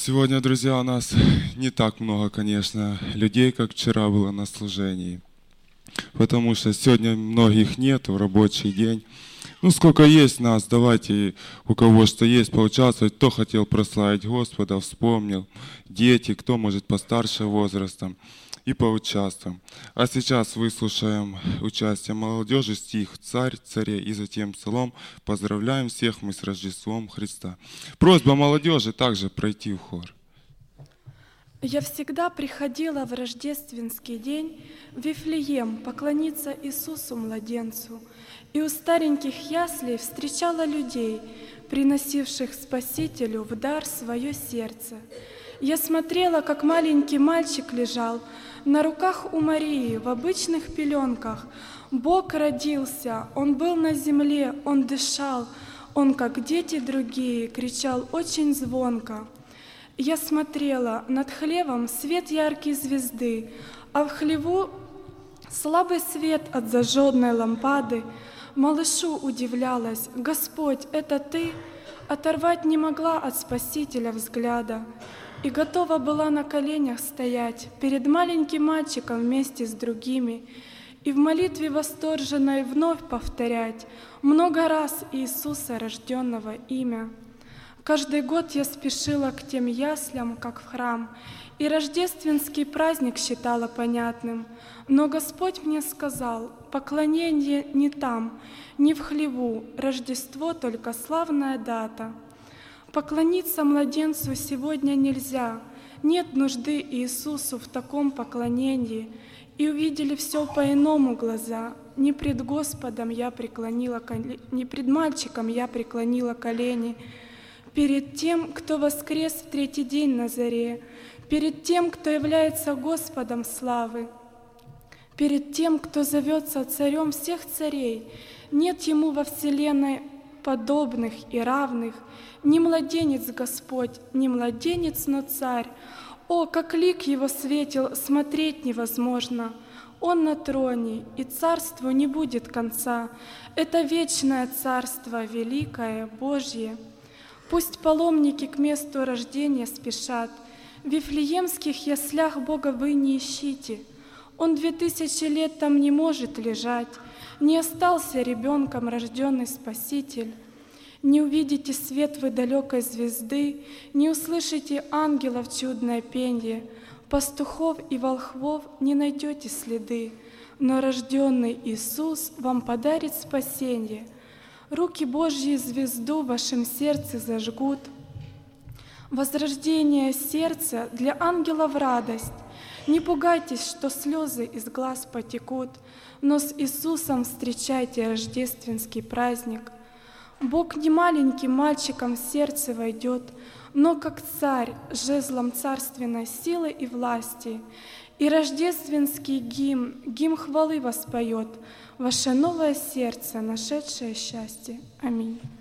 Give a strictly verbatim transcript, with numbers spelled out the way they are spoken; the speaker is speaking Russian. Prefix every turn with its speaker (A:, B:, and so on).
A: Сегодня, друзья, у нас не так много, конечно, людей, как вчера было на служении. Потому что сегодня многих нет в рабочий день. Ну, сколько есть нас, давайте, у кого что есть, поучаствовать. Кто хотел прославить Господа, вспомнил. Дети, кто, может, постарше возрастом. И поучаствуем. А сейчас выслушаем участие молодежи, стих «Царь, царе» и затем псалом. Поздравляем всех мы с Рождеством Христа. Просьба молодежи также пройти в хор.
B: Я всегда приходила в рождественский день в Вифлеем поклониться Иисусу младенцу, и у стареньких яслей встречала людей, приносивших Спасителю в дар свое сердце. Я смотрела, как маленький мальчик лежал на руках у Марии в обычных пеленках. Бог родился, Он был на земле, Он дышал, Он, как дети другие, кричал очень звонко. Я смотрела, над хлевом свет яркой звезды, а в хлеву слабый свет от зажженной лампады. Малышу удивлялась: «Господь, это Ты?» Оторвать не могла от Спасителя взгляда и готова была на коленях стоять перед маленьким мальчиком вместе с другими и в молитве восторженной вновь повторять много раз Иисуса рожденного имя. Каждый год я спешила к тем яслям, как в храм, и рождественский праздник считала понятным. Но Господь мне сказал: поклонение не там, не в хлеву, Рождество только славная дата. Поклониться младенцу сегодня нельзя, нет нужды Иисусу в таком поклонении. И увидели все по-иному глаза. Не пред Господом я преклонила колени, не пред мальчиком я преклонила колени. Перед тем, кто воскрес в третий день на заре, перед тем, кто является Господом славы, перед тем, кто зовется царем всех царей. Нет ему во вселенной подобных и равных, ни младенец Господь, ни младенец, но царь. О, как лик его светил, смотреть невозможно. Он на троне, и царству не будет конца. Это вечное царство, великое, Божье. Пусть паломники к месту рождения спешат. В вифлеемских яслях Бога вы не ищите. Он две тысячи лет там не может лежать. Не остался ребенком рожденный Спаситель. Не увидите свет вы далекой звезды, не услышите ангелов чудное пенье, пастухов и волхвов не найдете следы, но рожденный Иисус вам подарит спасенье. Руки Божьи звезду в вашем сердце зажгут. Возрождение сердца для ангелов радость. Не пугайтесь, что слезы из глаз потекут, но с Иисусом встречайте рождественский праздник. Бог не маленьким мальчиком в сердце войдет, но как царь жезлом царственной силы и власти. И рождественский гимн, гимн хвалы воспоет ваше новое сердце, нашедшее счастье. Аминь.